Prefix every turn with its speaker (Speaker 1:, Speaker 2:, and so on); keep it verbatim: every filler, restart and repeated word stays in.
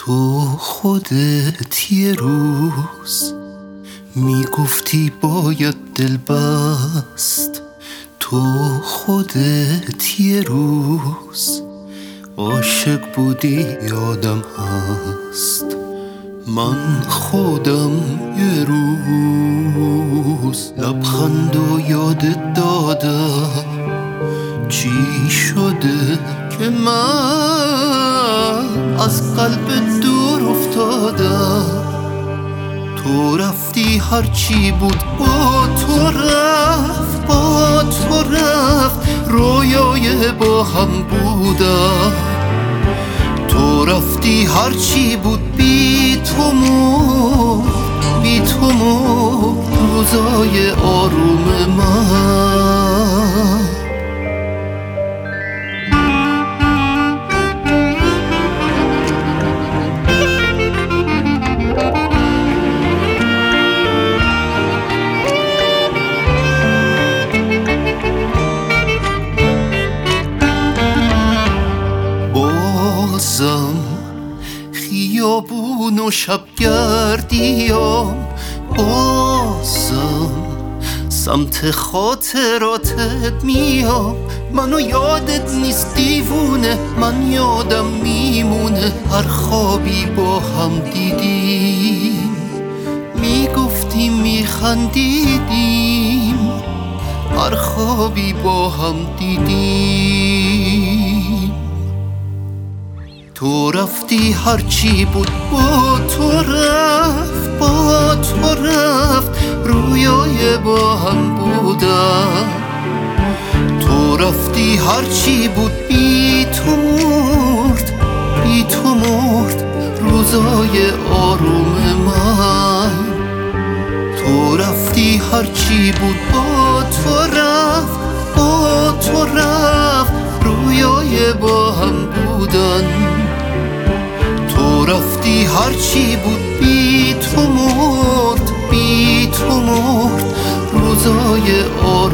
Speaker 1: تو خودت یه روز میگفتی باید دل بست، تو خودت یه روز عاشق بودی یادم هست. من خودم یه روز لبخند و یادت دادم. چی شده که من از قلب دور افتادم؟ تو رفتی هرچی بود با تو رفت، با تو رفت، رویای با هم بودم. تو رفتی هرچی بود بی تو مرد، بی تو مرد روزای آروم من. بازم خیابون و شبگردیام، بازم سمت خاطراتت میام. منو یادت نیست دیوونه، من یادم میمونه هر خوابی با هم دیدیم. میگفتیم میخندیدیم هر خوابی با هم دیدیم. تو رفتی هرچی بود با تو رفت، با تو رفت، رویای با هم بودم. تو رفتی هرچی بود بی تو مرد، بی تو مرد روزای آروم من. تو رفتی هرچی بود با تو رفت، با تو رفت، رویای با هم بودن. تو رفتی هرچی بود بی تو مرد، بی تو مرد روزای آروم